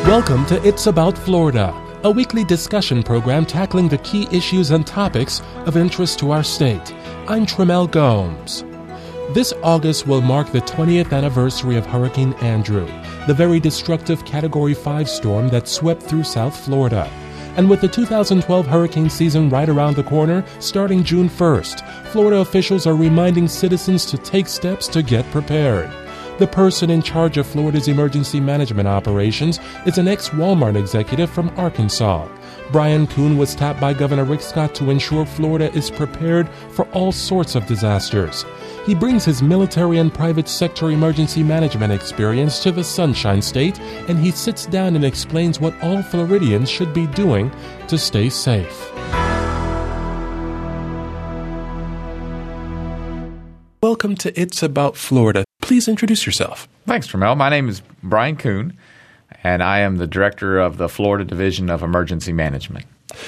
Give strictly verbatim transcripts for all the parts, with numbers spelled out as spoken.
Welcome to It's About Florida, a weekly discussion program tackling the key issues and topics of interest to our state. I'm Tremel Gomes. This August will mark the twentieth anniversary of Hurricane Andrew, the very destructive Category five storm that swept through South Florida. And with the two thousand twelve hurricane season right around the corner, starting June first, Florida officials are reminding citizens to take steps to get prepared. The person in charge of Florida's emergency management operations is an ex-Walmart executive from Arkansas. Brian Kuhn was tapped by Governor Rick Scott to ensure Florida is prepared for all sorts of disasters. He brings his military and private sector emergency management experience to the Sunshine State, and he sits down and explains what all Floridians should be doing to stay safe. Welcome to It's About Florida. Please introduce yourself. Thanks, Tremel. My name is Brian Kuhn, and I am the director of the Florida Division of Emergency Management.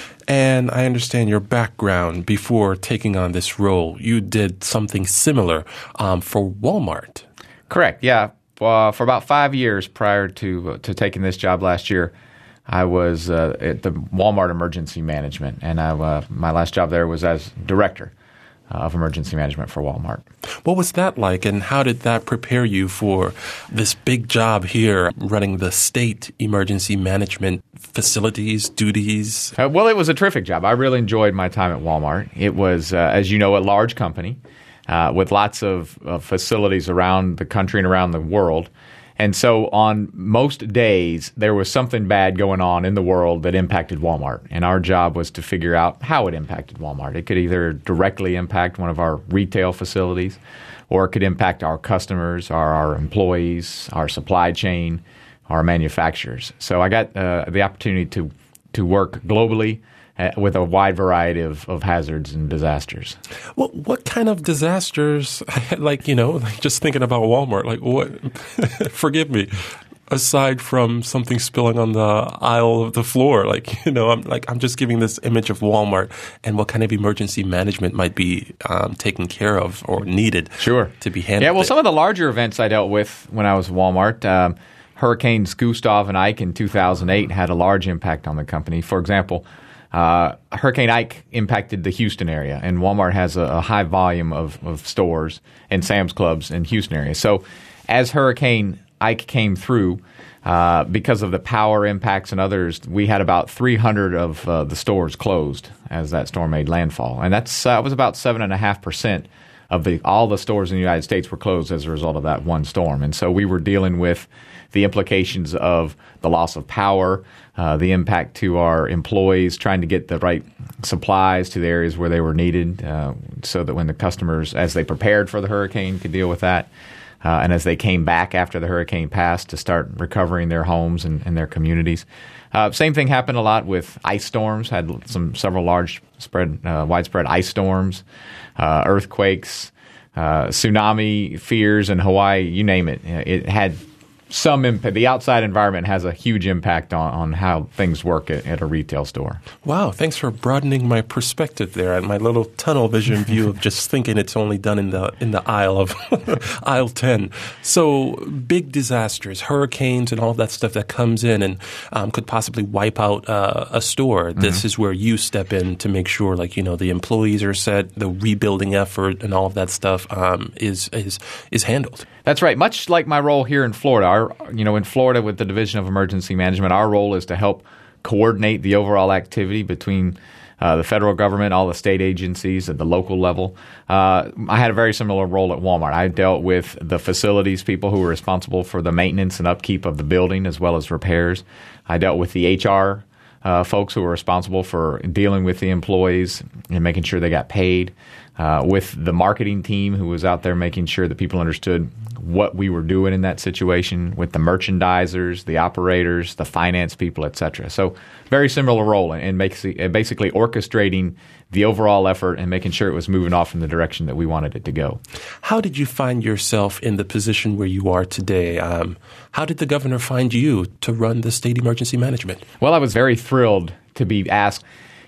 And I understand your background before taking on this role. You did something similar um, for Walmart. Correct, yeah. Uh, for about five years prior to uh, to taking this job last year, I was uh, at the Walmart Emergency Management, and I, uh, my last job there was as director of emergency management for Walmart. What was that like, and how did that prepare you for this big job here running the state emergency management facilities, duties? Uh, well, it was a terrific job. I really enjoyed my time at Walmart. It was, uh, as you know, a large company uh, with lots of uh, facilities around the country and around the world. And so on most days, there was something bad going on in the world that impacted Walmart. And our job was to figure out how it impacted Walmart. It could either directly impact one of our retail facilities, or it could impact our customers, our, our employees, our supply chain, our manufacturers. So I got uh, the opportunity to, to work globally Uh, with a wide variety of, of hazards and disasters. What what kind of disasters? Like, you know, like just thinking about Walmart, like what? Forgive me. Aside from something spilling on the aisle of the floor, like, you know, I'm like I'm just giving this image of Walmart and what kind of emergency management might be um, taken care of or needed. Sure. To be handled. Yeah. Well, some of the larger events I dealt with when I was at Walmart. Um, Hurricanes Gustav and Ike in two thousand eight had a large impact on the company. For example, Uh, Hurricane Ike impacted the Houston area, and Walmart has a, a high volume of, of stores and Sam's Clubs in Houston area. So as Hurricane Ike came through, uh, because of the power impacts and others, we had about three hundred of uh, the stores closed as that storm made landfall. And that's uh, was about seven point five percent of the all the stores in the United States were closed as a result of that one storm. And so we were dealing with the implications of the loss of power, uh, the impact to our employees, trying to get the right supplies to the areas where they were needed uh, so that when the customers, as they prepared for the hurricane, could deal with that. Uh, and as they came back after the hurricane passed to start recovering their homes and, and their communities. Uh, same thing happened a lot with ice storms, had some several large spread, uh, widespread ice storms, uh, earthquakes, uh, tsunami fears in Hawaii, you name it. It had some impact. The outside environment has a huge impact on, on how things work at, at a retail store. Wow, thanks for broadening my perspective there and my little tunnel vision view of just thinking it's only done in the in the aisle of aisle ten. So big disasters, hurricanes and all that stuff that comes in and um, could possibly wipe out uh, a store. Mm-hmm. This is where you step in to make sure, like, you know, the employees are set, the rebuilding effort and all of that stuff um, is is is handled. That's right. Much like my role here in Florida, our, you know, in Florida with the Division of Emergency Management, our role is to help coordinate the overall activity between uh, the federal government, all the state agencies at the local level. Uh, I had a very similar role at Walmart. I dealt with the facilities people who were responsible for the maintenance and upkeep of the building as well as repairs. I dealt with the H R uh, folks who were responsible for dealing with the employees and making sure they got paid. Uh, with the marketing team who was out there making sure that people understood what we were doing in that situation, with the merchandisers, the operators, the finance people, et cetera. So very similar role in basically, basically orchestrating the overall effort and making sure it was moving off in the direction that we wanted it to go. How did you find yourself in the position where you are today? Um, how did the governor find you to run the state emergency management? Well, I was very thrilled to be asked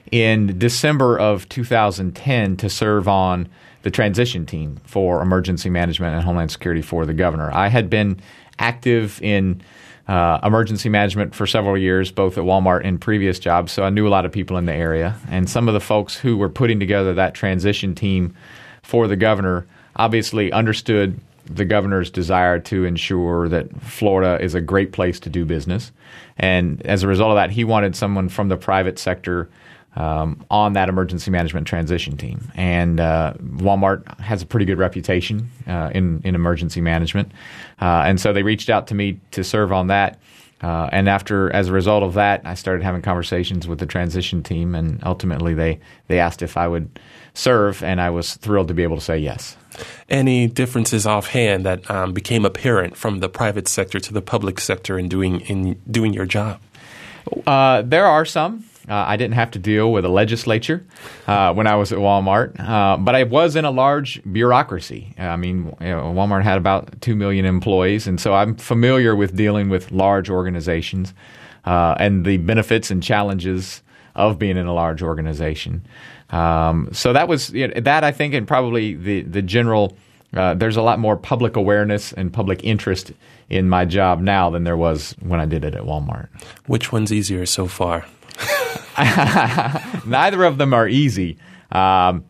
in December of two thousand ten to serve on the transition team for emergency management and homeland security for the governor. I had been active in uh, emergency management for several years, both at Walmart and previous jobs, so I knew a lot of people in the area. And some of the folks who were putting together that transition team for the governor obviously understood the governor's desire to ensure that Florida is a great place to do business. And as a result of that, he wanted someone from the private sector um, on that emergency management transition team. And uh, Walmart has a pretty good reputation uh, in, in emergency management. Uh, and so they reached out to me to serve on that. Uh, and after, as a result of that, I started having conversations with the transition team, and ultimately they, they asked if I would serve, and I was thrilled to be able to say yes. Any differences offhand that um, became apparent from the private sector to the public sector in doing in doing your job? Uh, there are some. Uh, I didn't have to deal with a legislature uh, when I was at Walmart, uh, but I was in a large bureaucracy. I mean, you know, Walmart had about two million employees, and so I'm familiar with dealing with large organizations uh, and the benefits and challenges of being in a large organization. Um, so that was you know, that I think, and probably the the general. Uh, there's a lot more public awareness and public interest in my job now than there was when I did it at Walmart. Which one's easier so far? Neither of them are easy. Um,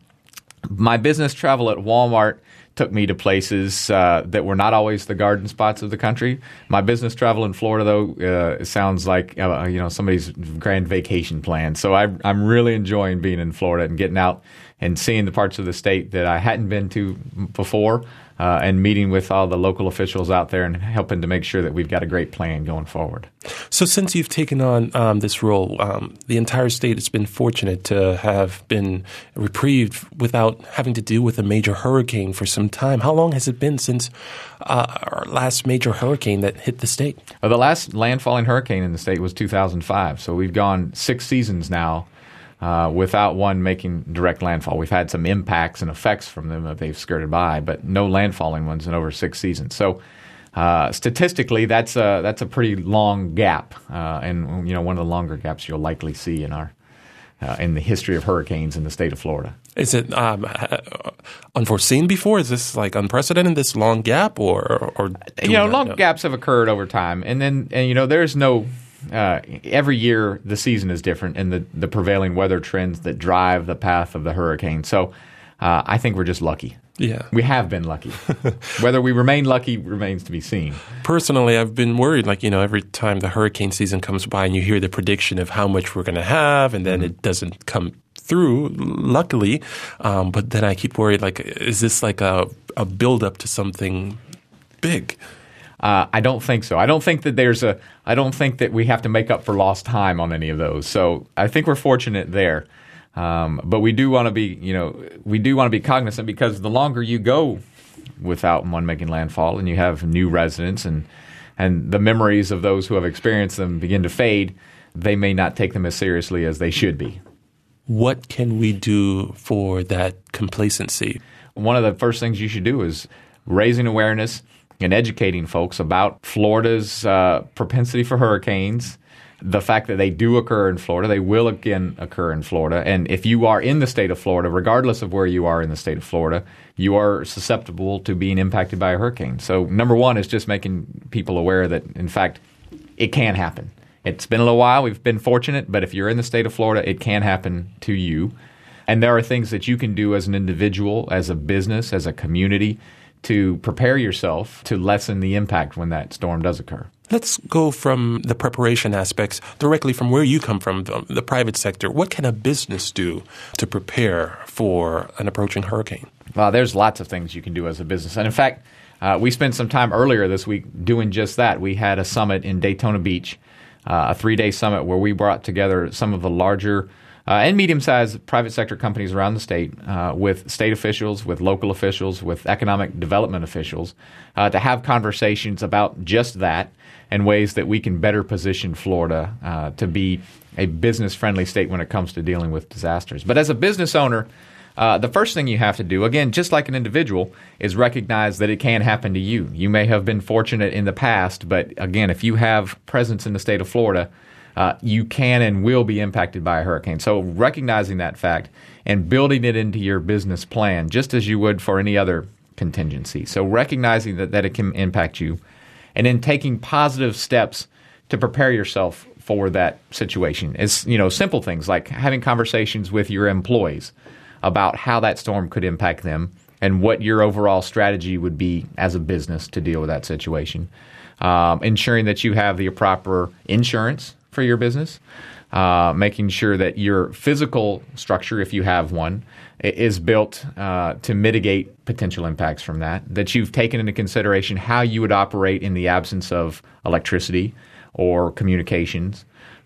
my business travel at Walmart took me to places uh, that were not always the garden spots of the country. My business travel in Florida, though, uh, sounds like uh, you know somebody's grand vacation plan. So I, I'm really enjoying being in Florida and getting out and seeing the parts of the state that I hadn't been to before, uh, and meeting with all the local officials out there and helping to make sure that we've got a great plan going forward. So since you've taken on um, this role, um, the entire state has been fortunate to have been reprieved without having to deal with a major hurricane for some time. How long has it been since uh, our last major hurricane that hit the state? Well, the last landfalling hurricane in the state was two thousand five, so we've gone six seasons now Uh, without one making direct landfall. We've had some impacts and effects from them that they've skirted by, but no landfalling ones in over six seasons. So uh, statistically, that's a, that's a pretty long gap, uh, and you know one of the longer gaps you'll likely see in our uh, in the history of hurricanes in the state of Florida. Is it um, unforeseen before? Is this like unprecedented, this long gap, or or you know long know? gaps have occurred over time, and then and you know there's no. Uh, every year the season is different, and the, the prevailing weather trends that drive the path of the hurricane. So uh, I think we're just lucky. Yeah. We have been lucky. Whether we remain lucky remains to be seen. Personally, I've been worried, like, you know, every time the hurricane season comes by and you hear the prediction of how much we're going to have, and then mm-hmm. it doesn't come through, luckily. Um, but then I keep worried, like, is this like a, a build-up to something big? Uh, I don't think so. I don't think that there's a. I don't think that we have to make up for lost time on any of those. So I think we're fortunate there. Um, but we do want to be, you know, we do want to be cognizant, because the longer you go without one making landfall, and you have new residents, and and the memories of those who have experienced them begin to fade, they may not take them as seriously as they should be. What can we do for that complacency? One of the first things you should do is raising awareness and educating folks about Florida's uh, propensity for hurricanes, the fact that they do occur in Florida, they will again occur in Florida. And if you are in the state of Florida, regardless of where you are in the state of Florida, you are susceptible to being impacted by a hurricane. So number one is just making people aware that, in fact, it can happen. It's been a little while. We've been fortunate, but if you're in the state of Florida, it can happen to you. And there are things that you can do as an individual, as a business, as a community, to prepare yourself to lessen the impact when that storm does occur. Let's go from the preparation aspects directly from where you come from, the, the private sector. What can a business do to prepare for an approaching hurricane? Well, there's lots of things you can do as a business. And in fact, uh, we spent some time earlier this week doing just that. We had a summit in Daytona Beach, uh, a three-day summit where we brought together some of the larger Uh, and medium-sized private sector companies around the state, uh, with state officials, with local officials, with economic development officials, uh, to have conversations about just that and ways that we can better position Florida uh, to be a business-friendly state when it comes to dealing with disasters. But as a business owner, uh, the first thing you have to do, again, just like an individual, is recognize that it can happen to you. You may have been fortunate in the past, but again, if you have presence in the state of Florida, Uh, you can and will be impacted by a hurricane. So recognizing that fact and building it into your business plan, just as you would for any other contingency. So recognizing that, that it can impact you and then taking positive steps to prepare yourself for that situation. It's, you know, simple things like having conversations with your employees about how that storm could impact them and what your overall strategy would be as a business to deal with that situation. Um, ensuring that you have the proper insurance for your business, uh, making sure that your physical structure, if you have one, is built uh, to mitigate potential impacts from that, that you've taken into consideration how you would operate in the absence of electricity or communications,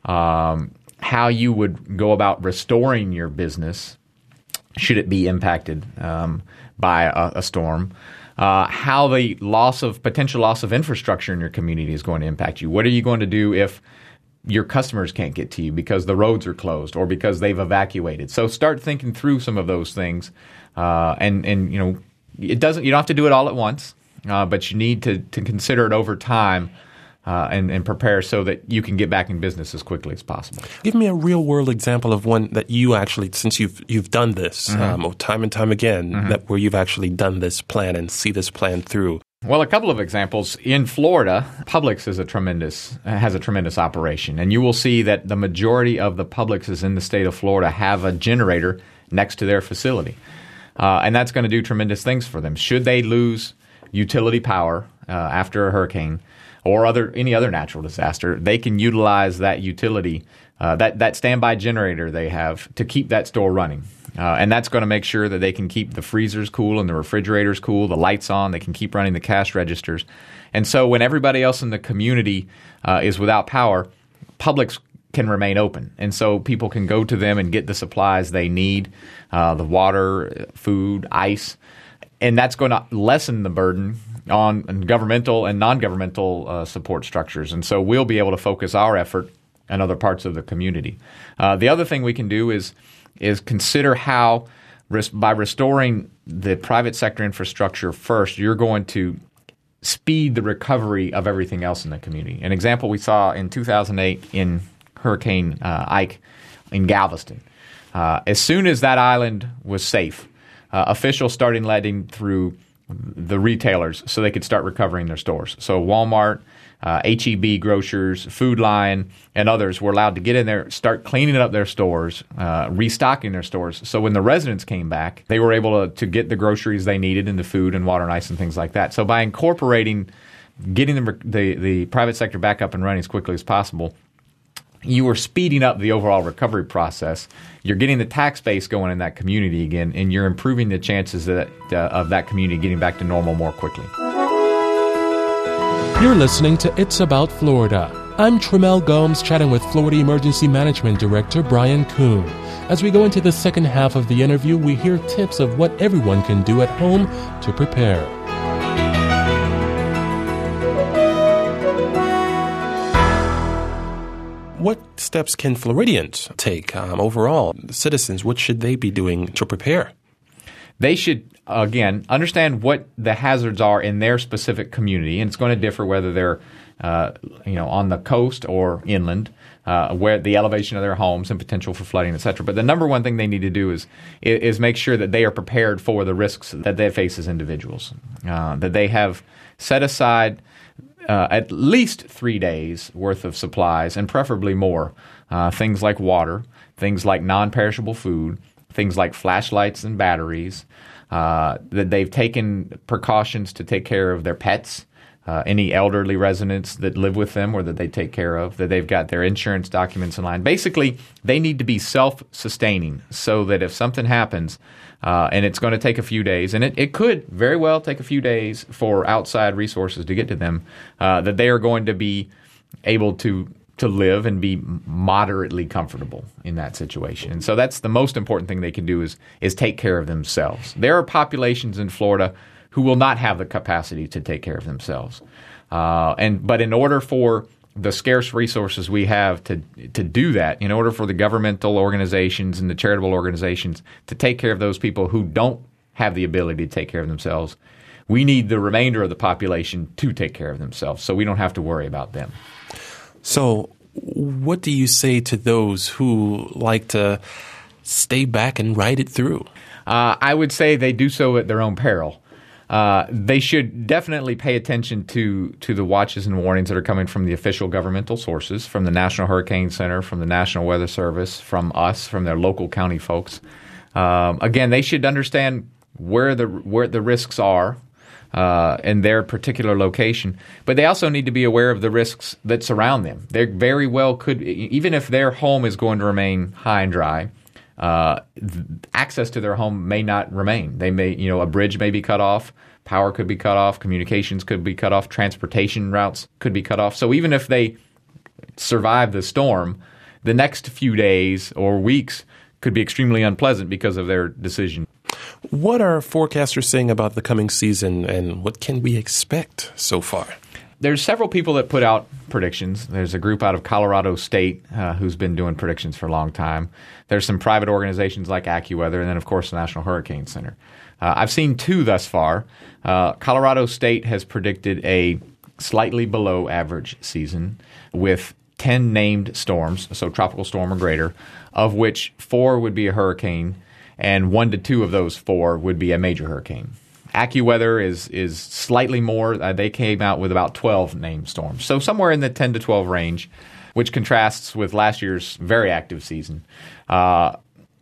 um, how you would go about restoring your business should it be impacted um, by a, a storm, uh, how the loss of potential loss of infrastructure in your community is going to impact you. What are you going to do if your customers can't get to you because the roads are closed or because they've evacuated? So start thinking through some of those things, uh, and and you know it doesn't. You don't have to do it all at once, uh, but you need to to consider it over time. Uh, and, and prepare so that you can get back in business as quickly as possible. Give me a real-world example of one that you actually, since you've you've done this mm-hmm. um, time and time again, mm-hmm. that where you've actually done this plan and see this plan through. Well, a couple of examples. In Florida, Publix is a tremendous has a tremendous operation, and you will see that the majority of the Publixes in the state of Florida have a generator next to their facility, uh, and that's going to do tremendous things for them. Should they lose utility power uh, after a hurricane or other any other natural disaster, they can utilize that utility, uh, that, that standby generator they have to keep that store running. Uh, and that's going to make sure that they can keep the freezers cool and the refrigerators cool, the lights on, they can keep running the cash registers. And so when everybody else in the community uh, is without power, Publix can remain open. And so people can go to them and get the supplies they need, uh, the water, food, ice. And that's going to lessen the burden on governmental and non-governmental uh, support structures. And so we'll be able to focus our effort on other parts of the community. Uh, the other thing we can do is is consider how, res- by restoring the private sector infrastructure first, you're going to speed the recovery of everything else in the community. An example we saw in two thousand eight in Hurricane uh, Ike in Galveston. Uh, as soon as that island was safe, uh, officials started letting through the retailers so they could start recovering their stores. So Walmart, uh, H E B grocers, Food Lion, and others were allowed to get in there, start cleaning up their stores, uh, restocking their stores. So when the residents came back, they were able to, to get the groceries they needed and the food and water and ice and things like that. So by incorporating getting the, the, the private sector back up and running as quickly as possible, you are speeding up the overall recovery process. You're getting the tax base going in that community again, and you're improving the chances that, uh, of that community getting back to normal more quickly. You're listening to It's About Florida. I'm Tremel Gomes chatting with Florida Emergency Management Director Brian Kuhn. As we go into the second half of the interview, we hear tips of what everyone can do at home to prepare. What steps can Floridians take um, overall? Citizens, what should they be doing to prepare? They should, again, understand what the hazards are in their specific community, and it's going to differ whether they're uh, you know, on the coast or inland, uh, where the elevation of their homes and potential for flooding, et cetera. But the number one thing they need to do is is make sure that they are prepared for the risks that they face as individuals, uh, that they have set aside Uh, at least three days worth of supplies, and preferably more. Uh, things like water, things like non-perishable food, things like flashlights and batteries. Uh, that they've taken precautions to take care of their pets, uh, any elderly residents that live with them or that they take care of, that they've got their insurance documents in line. Basically, they need to be self-sustaining so that if something happens, Uh, and it's going to take a few days, and it, it could very well take a few days for outside resources to get to them, uh, that they are going to be able to to live and be moderately comfortable in that situation. And so that's the most important thing they can do is is take care of themselves. There are populations in Florida who will not have the capacity to take care of themselves. Uh, and but in order for the scarce resources we have to to do that, in order for the governmental organizations and the charitable organizations to take care of those people who don't have the ability to take care of themselves, we need the remainder of the population to take care of themselves so we don't have to worry about them. So what do you say to those who like to stay back and ride it through? Uh, I would say they do so at their own peril. Uh, they should definitely pay attention to to the watches and warnings that are coming from the official governmental sources, from the National Hurricane Center, from the National Weather Service, from us, from their local county folks. Um, again, they should understand where the where the risks are uh, in their particular location, but they also need to be aware of the risks that surround them. They very well could, even if their home is going to remain high and dry, uh, th- access to their home may not remain. They may, you know, a bridge may be cut off, power could be cut off, communications could be cut off, transportation routes could be cut off. So even if they survive the storm, the next few days or weeks could be extremely unpleasant because of their decision. What are forecasters saying about the coming season, and what can we expect so far? There's several people that put out predictions. There's a group out of Colorado State uh, who's been doing predictions for a long time. There's some private organizations like AccuWeather, and then, of course, the National Hurricane Center. Uh, I've seen two thus far. Uh, Colorado State has predicted a slightly below average season with ten named storms, so tropical storm or greater, of which four would be a hurricane, and one to two of those four would be a major hurricane. AccuWeather is is slightly more. Uh, they came out with about twelve named storms, so somewhere in the ten to twelve range, which contrasts with last year's very active season. Uh,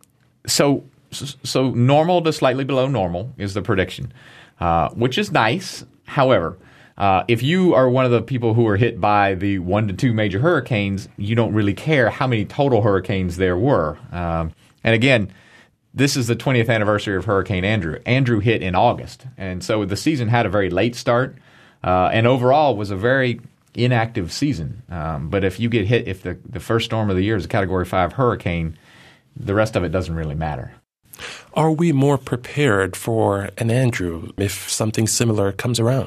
so so normal to slightly below normal is the prediction, uh, which is nice. However, Uh, if you are one of the people who are hit by the one to two major hurricanes, you don't really care how many total hurricanes there were. Um, and again, this is the twentieth anniversary of Hurricane Andrew. Andrew hit in August, and so the season had a very late start, uh, and overall was a very inactive season. Um, but if you get hit, if the, the first storm of the year is a Category five hurricane, the rest of it doesn't really matter. Are we more prepared for an Andrew if something similar comes around?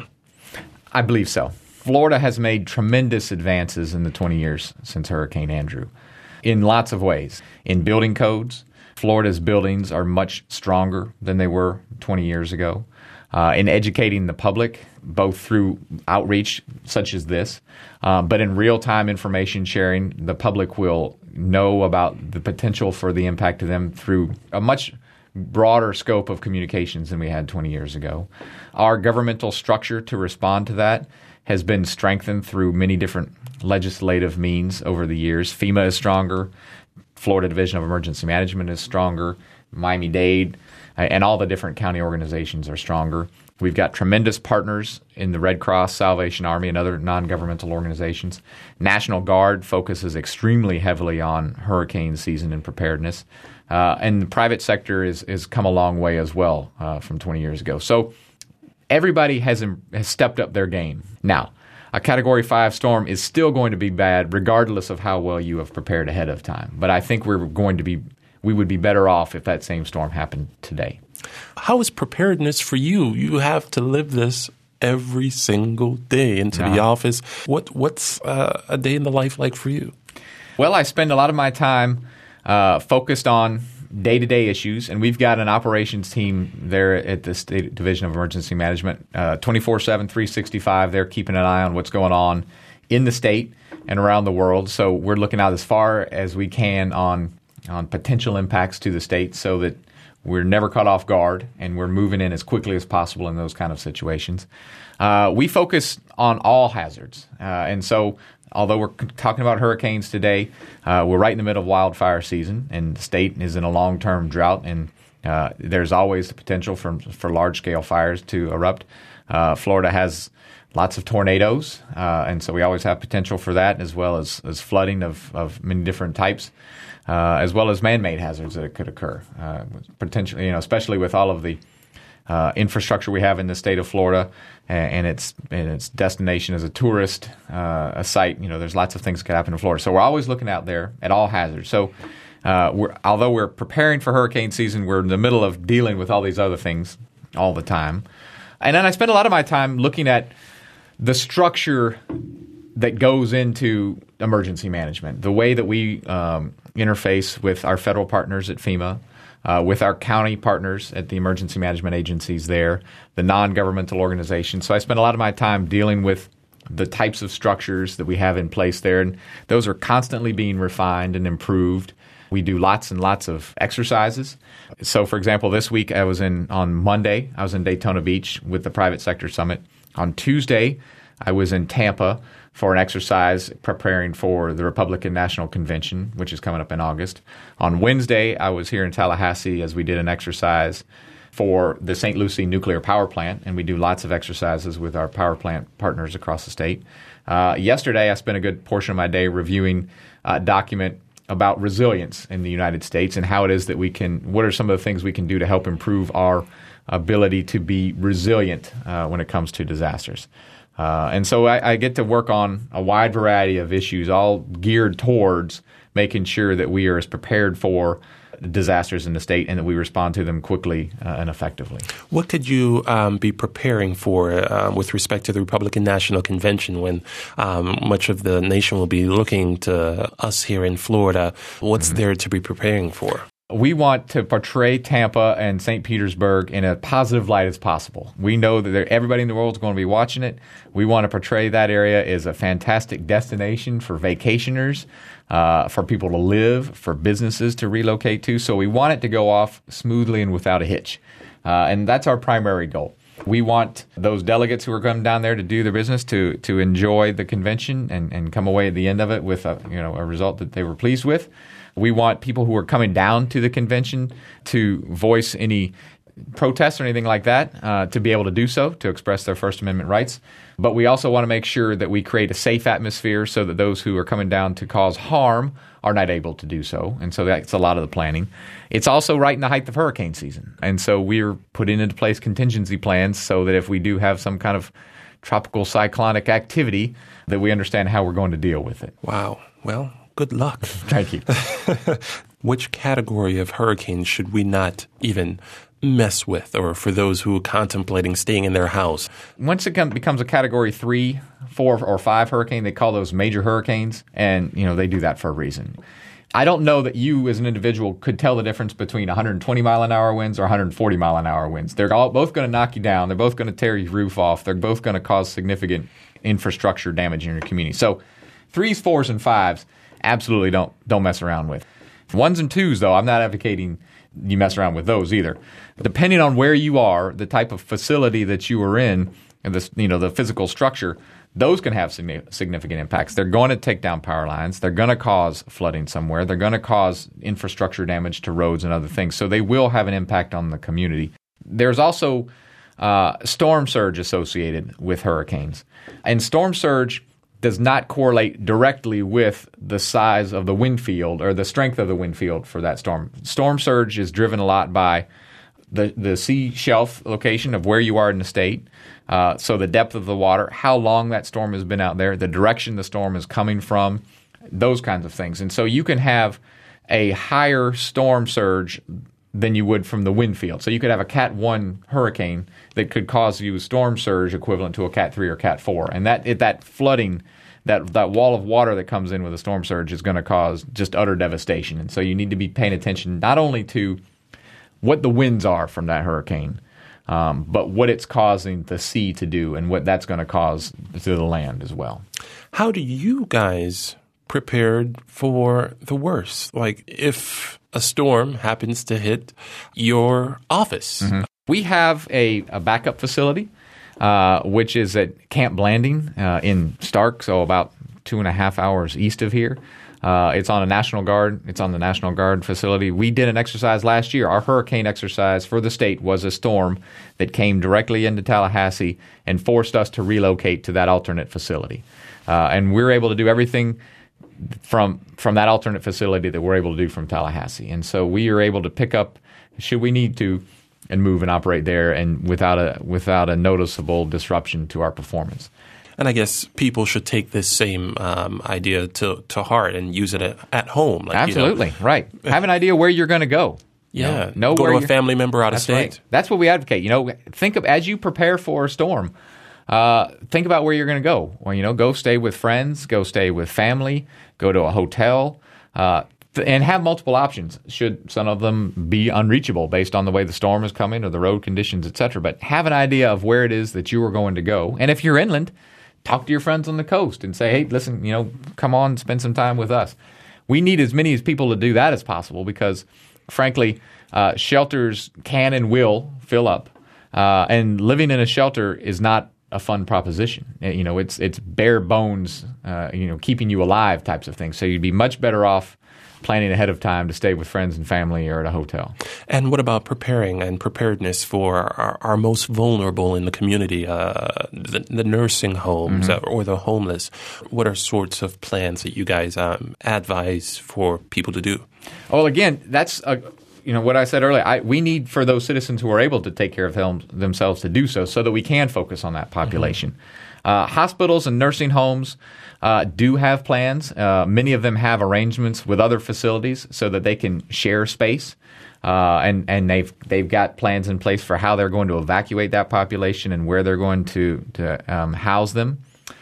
I believe so. Florida has made tremendous advances in the twenty years since Hurricane Andrew in lots of ways. In building codes, Florida's buildings are much stronger than they were twenty years ago. Uh, in educating the public, both through outreach such as this, uh, but in real-time information sharing, the public will know about the potential for the impact to them through a much broader scope of communications than we had twenty years ago. Our governmental structure to respond to that has been strengthened through many different legislative means over the years. FEMA is stronger. Florida Division of Emergency Management is stronger. Miami-Dade and all the different county organizations are stronger. We've got tremendous partners in the Red Cross, Salvation Army, and other non-governmental organizations. National Guard focuses extremely heavily on hurricane season and preparedness. Uh, and the private sector is is come a long way as well uh, from twenty years ago. So everybody has has stepped up their game. Now, a Category five storm is still going to be bad regardless of how well you have prepared ahead of time. But I think we're going to be we would be better off if that same storm happened today. How is preparedness for you? You have to live this every single day into uh-huh. the office. What what's uh, a day in the life like for you? Well, I spend a lot of my time Uh, focused on day-to-day issues, and we've got an operations team there at the State Division of Emergency Management, uh, twenty-four seven, three sixty-five. They're keeping an eye on what's going on in the state and around the world. So we're looking out as far as we can on on potential impacts to the state so that we're never caught off guard and we're moving in as quickly as possible in those kind of situations. Uh, we focus on all hazards, uh, and so although we're talking about hurricanes today, uh, we're right in the middle of wildfire season, and the state is in a long-term drought, and uh, there's always the potential for for large-scale fires to erupt. Uh, Florida has lots of tornadoes, uh, and so we always have potential for that, as well as, as flooding of, of many different types, uh, as well as man-made hazards that could occur. Uh, potentially, you know, especially with all of the uh, infrastructure we have in the state of Florida and, and its and its destination as a tourist uh, a site. You know, there's lots of things that could happen in Florida. So we're always looking out there at all hazards. So uh, we're, although we're preparing for hurricane season, we're in the middle of dealing with all these other things all the time. And then I spend a lot of my time looking at the structure that goes into emergency management, the way that we um, interface with our federal partners at FEMA, Uh, with our county partners at the emergency management agencies there, the non-governmental organizations. So I spend a lot of my time dealing with the types of structures that we have in place there, and those are constantly being refined and improved. We do lots and lots of exercises. So, for example, this week I was in on Monday, I was in Daytona Beach with the Private Sector Summit. On Tuesday, I was in Tampa for an exercise preparing for the Republican National Convention, which is coming up in August. On Wednesday, I was here in Tallahassee as we did an exercise for the Saint Lucie Nuclear Power Plant, and we do lots of exercises with our power plant partners across the state. Uh, yesterday, I spent a good portion of my day reviewing a document about resilience in the United States and how it is that we can, what are some of the things we can do to help improve our ability to be resilient uh, when it comes to disasters. Uh, and so I, I get to work on a wide variety of issues, all geared towards making sure that we are as prepared for disasters in the state and that we respond to them quickly uh, and effectively. What could you um, be preparing for uh, with respect to the Republican National Convention when um, much of the nation will be looking to us here in Florida? What's mm-hmm. there to be preparing for? We want to portray Tampa and Saint Petersburg in a positive light as possible. We know that everybody in the world is going to be watching it. We want to portray that area as a fantastic destination for vacationers, uh, for people to live, for businesses to relocate to. So we want it to go off smoothly and without a hitch. Uh, and that's our primary goal. We want those delegates who are coming down there to do their business to to enjoy the convention and, and come away at the end of it with a, you know, a result that they were pleased with. We want people who are coming down to the convention to voice any protests or anything like that, uh, to be able to do so, to express their First Amendment rights. But we also want to make sure that we create a safe atmosphere so that those who are coming down to cause harm are not able to do so. And so that's a lot of the planning. It's also right in the height of hurricane season. And so we're putting into place contingency plans so that if we do have some kind of tropical cyclonic activity, that we understand how we're going to deal with it. Wow. Well, good luck. Thank you. Which category of hurricanes should we not even mess with, or for those who are contemplating staying in their house? Once it come, becomes a category three, four, or five hurricane, they call those major hurricanes, and you know they do that for a reason. I don't know that you as an individual could tell the difference between one hundred twenty mile an hour winds or one hundred forty mile an hour winds. They're all, both going to knock you down. They're both going to tear your roof off. They're both going to cause significant infrastructure damage in your community. So threes, fours, and fives, absolutely don't don't mess around with. Ones and twos, though, I'm not advocating you mess around with those either. Depending on where you are, the type of facility that you are in, and the, you know, the physical structure, those can have significant impacts. They're going to take down power lines. They're going to cause flooding somewhere. They're going to cause infrastructure damage to roads and other things. So they will have an impact on the community. There's also uh, storm surge associated with hurricanes. And storm surge does not correlate directly with the size of the wind field or the strength of the wind field for that storm. Storm surge is driven a lot by the, the sea shelf location of where you are in the state, uh, so the depth of the water, how long that storm has been out there, the direction the storm is coming from, those kinds of things. And so you can have a higher storm surge than you would from the wind field. So you could have a Cat one hurricane that could cause you a storm surge equivalent to a Cat three or Cat four. And that it, that flooding, that that wall of water that comes in with a storm surge is going to cause just utter devastation. And so you need to be paying attention not only to what the winds are from that hurricane, um, but what it's causing the sea to do and what that's going to cause to the land as well. How do you guys prepared for the worst? Like if a storm happens to hit your office. Mm-hmm. We have a, a backup facility, uh, which is at Camp Blanding uh, in Stark, so about two and a half hours east of here. Uh, it's on a National Guard. It's on the National Guard facility. We did an exercise last year. Our hurricane exercise for the state was a storm that came directly into Tallahassee and forced us to relocate to that alternate facility. Uh, and we were able to do everything from from that alternate facility that we're able to do from Tallahassee. And so we are able to pick up, should we need to, and move and operate there and without a without a noticeable disruption to our performance. And I guess people should take this same um, idea to, to heart and use it at, at home. Like, Absolutely, you know, right. Have an idea where you're going to go. Yeah, know, know go where to a family member out of state. Right. That's what we advocate. You know, think of as you prepare for a storm. Uh, think about where you're going to go. Well, you know, go stay with friends, go stay with family, go to a hotel, uh, th- and have multiple options. Should some of them be unreachable based on the way the storm is coming or the road conditions, et cetera. But have an idea of where it is that you are going to go. And if you're inland, talk to your friends on the coast and say, hey, listen, you know, come on, spend some time with us. we need as many as people to do that as possible because, frankly, uh, shelters can and will fill up. Uh, and living in a shelter is not a fun proposition. You know, it's it's bare bones, uh, you know, keeping you alive types of things. So you'd be much better off planning ahead of time to stay with friends and family or at a hotel. And what about preparing and preparedness for our, our most vulnerable in the community, uh, the, the nursing homes mm-hmm. or the homeless? What are sorts of plans that you guys um, advise for people to do? Well, again, that's a, you know what I said earlier. I, we need for those citizens who are able to take care of them, themselves to do so, so that we can focus on that population. Mm-hmm. Uh, hospitals and nursing homes uh, do have plans. Uh, many of them have arrangements with other facilities so that they can share space, uh, and and they've they've got plans in place for how they're going to evacuate that population and where they're going to to um, house them.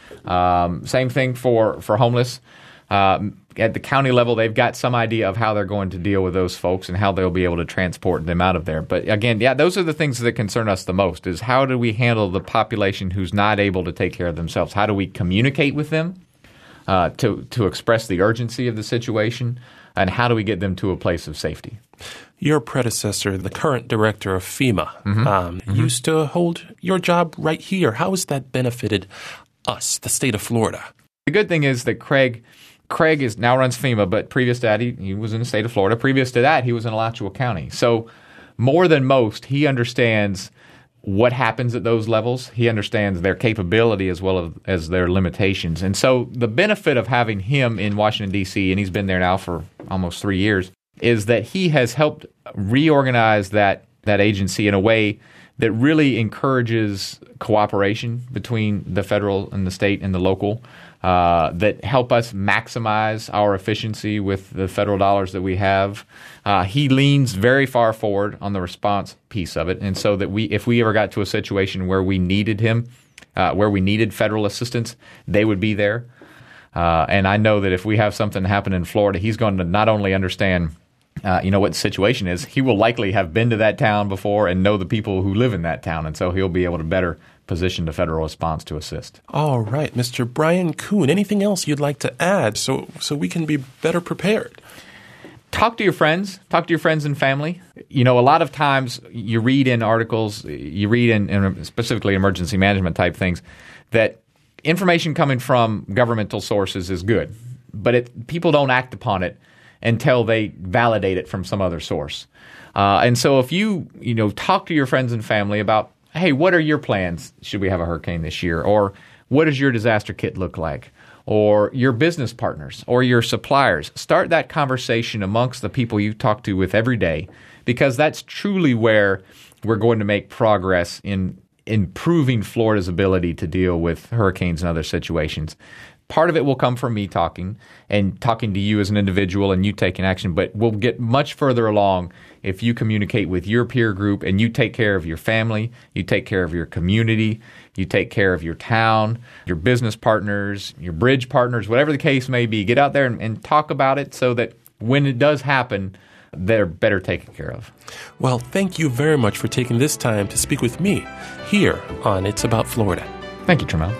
Um, same thing for for homeless. Uh, at the county level, they've got some idea of how they're going to deal with those folks and how they'll be able to transport them out of there. But again, yeah, those are the things that concern us the most is how do we handle the population who's not able to take care of themselves? How do we communicate with them uh, to, to express the urgency of the situation? And how do we get them to a place of safety? Your predecessor, the current director of FEMA, mm-hmm. Um, mm-hmm. used to hold your job right here. How has that benefited us, the state of Florida? The good thing is that Craig Craig is now runs FEMA, but previous to that, he, he was in the state of Florida. Previous to that, he was in Alachua County. So more than most, he understands what happens at those levels. He understands their capability as well as, as their limitations. And so the benefit of having him in Washington, D C, and he's been there now for almost three years, is that he has helped reorganize that, that agency in a way that really encourages cooperation between the federal and the state and the local, uh, that help us maximize our efficiency with the federal dollars that we have. Uh, he leans very far forward on the response piece of it, and so that we, if we ever got to a situation where we needed him, uh, where we needed federal assistance, they would be there. Uh, and I know that if we have something happen in Florida, he's going to not only understand Uh, you know what the situation is, he will likely have been to that town before and know the people who live in that town, and so he'll be able to better position the federal response to assist. All right, Mister Brian Kuhn, anything else you'd like to add so so we can be better prepared? Talk to your friends. Talk to your friends and family. You know, a lot of times you read in articles, you read in, in specifically emergency management type things, that information coming from governmental sources is good, but it, people don't act upon it until they validate it from some other source. Uh, and so if you, you know, talk to your friends and family about, hey, what are your plans? Should we have a hurricane this year? Or what does your disaster kit look like? Or your business partners or your suppliers. Start that conversation amongst the people you talk to with every day, because that's truly where we're going to make progress in improving Florida's ability to deal with hurricanes and other situations. Part of it will come from me talking and talking to you as an individual and you taking action, but we'll get much further along if you communicate with your peer group and you take care of your family, you take care of your community, you take care of your town, your business partners, your bridge partners, whatever the case may be. Get out there and, and talk about it so that when it does happen, they're better taken care of. Well, thank you very much for taking this time to speak with me here on It's About Florida. Thank you, Tremel.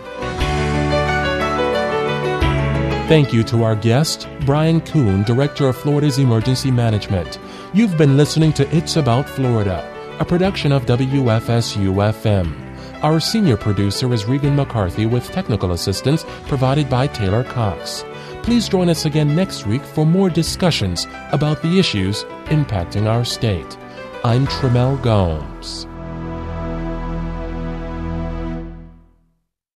Thank you to our guest, Brian Kuhn, Director of Florida's Emergency Management. You've been listening to It's About Florida, a production of W F S U F M. Our senior producer is Regan McCarthy with technical assistance provided by Taylor Cox. Please join us again next week for more discussions about the issues impacting our state. I'm Tremel Gomes.